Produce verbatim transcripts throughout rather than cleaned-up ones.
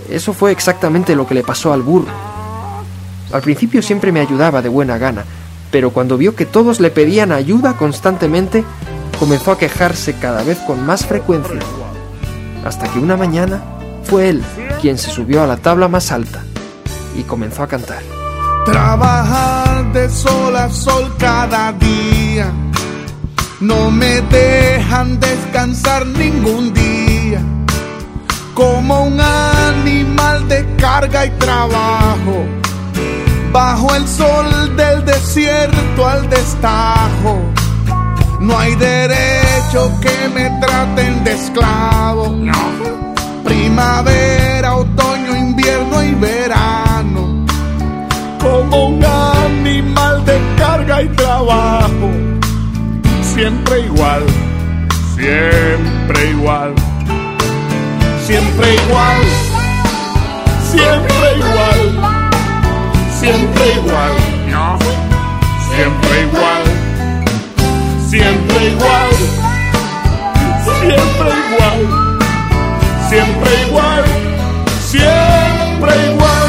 Eso fue exactamente lo que le pasó al burro. Al principio siempre me ayudaba de buena gana, pero cuando vio que todos le pedían ayuda constantemente, comenzó a quejarse cada vez con más frecuencia, hasta que una mañana fue él quien se subió a la tabla más alta y comenzó a cantar. Trabajar de sol a sol cada día, no me dejan descansar ningún día, como un animal de carga y trabajo, bajo el sol del desierto al destajo. No hay derecho que me traten de esclavo. No. Primavera, otoño, invierno y verano, como un animal de carga y trabajo. Siempre igual, siempre igual, siempre igual, siempre igual, siempre igual, no, siempre igual, siempre igual, siempre igual, siempre igual, siempre igual.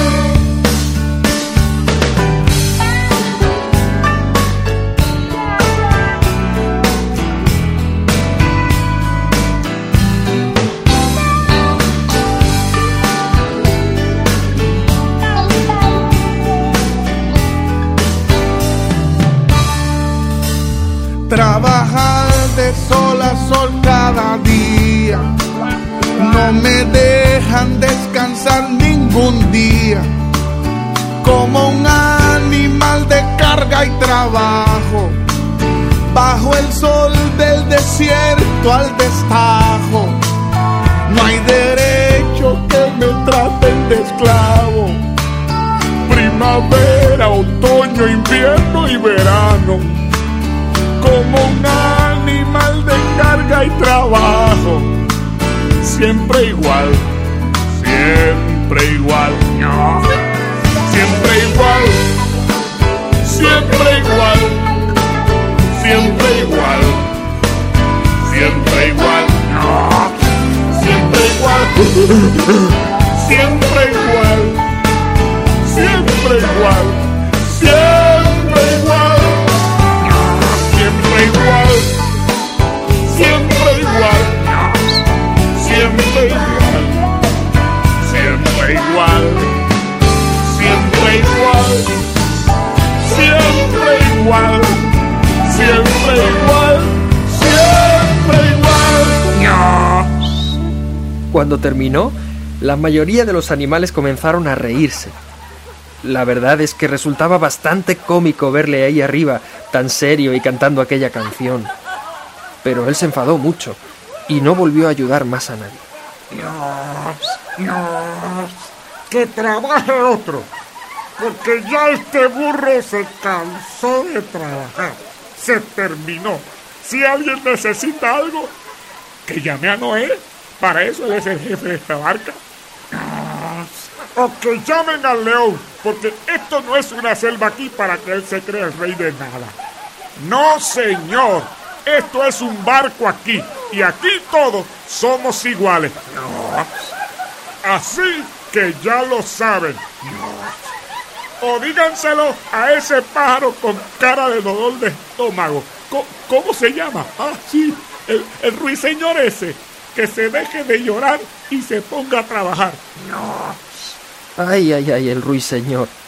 Trabajar de sol a sol cada día, no me dejan descansar ningún día, como un animal de carga y trabajo, bajo el sol del desierto al destajo. No hay derecho que me traten de esclavo. Primavera, otoño, invierno y verano, como un animal de carga y trabajo. Siempre igual, siempre igual, no. Siempre igual, siempre igual, siempre igual, siempre igual, no. Siempre igual, siempre igual, siempre igual, siempre igual, siempre igual, siempre igual, siempre igual, siempre igual, siempre igual, siempre igual, siempre igual, siempre igual. Cuando terminó, la mayoría de los animales comenzaron a reírse. La verdad es que resultaba bastante cómico verle ahí arriba, tan serio y cantando aquella canción. Pero él se enfadó mucho y no volvió a ayudar más a nadie. Dios, Dios, que trabaje otro, porque ya este burro se cansó de trabajar, se terminó. Si alguien necesita algo, que llame a Noé, para eso él es el jefe de esta barca. O que llamen al león, porque esto no es una selva aquí para que él se crea el rey de nada. No, señor, esto es un barco aquí, y aquí todos somos iguales. Así que ya lo saben. O díganselo a ese pájaro con cara de dolor de estómago. ¿Cómo, cómo se llama? Ah, sí, el, el ruiseñor ese. Que se deje de llorar y se ponga a trabajar. Ay, ay, ay, el ruiseñor.